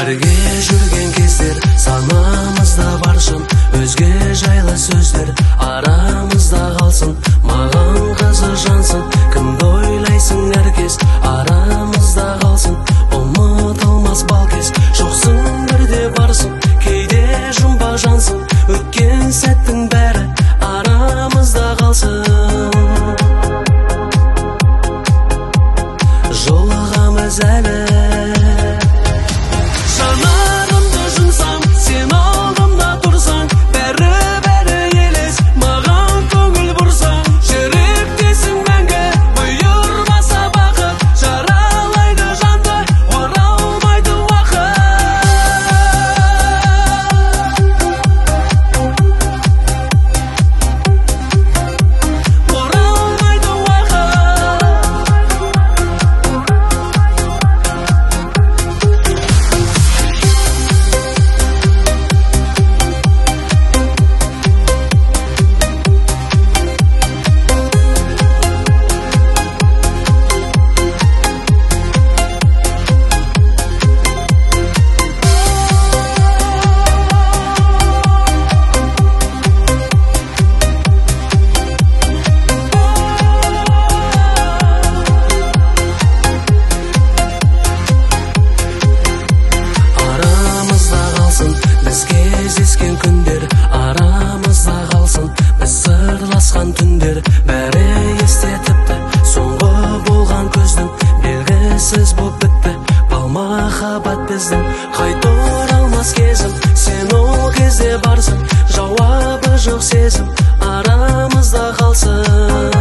Бірге жүрген кездер санамызда баршын, өзге жайлы сөздер арамызда қалсын. Маған қызы жансын, кімді ойлайсың әркез арамызда қалсын. Ұмытылмас бал кез, жоқсың бірде барсың, кейде жұмбақ жансың. Өткен сәттің бәрі арамызда қалсын. Жолығамыз әлі, жанарымды жұмсам, сен алдымда тұрсаң, бәрі елес, маған көңіл бұрсаң. Жүректесің мәңгі, бұйырмаса бақыт, жаралайды жанды, оралмайды уақыт. Оралмайды уақыт. Біз кездескен күндер арамызда қалсын, біз сырласқан түндер бәрі есте тіпті. Соңғы болған көздің белгісіз боп бітті, бал махаббат біздің қайта оралмас кезім. Сен ол кезде барсың, жауабы жоқ сезім арамызда қалсын.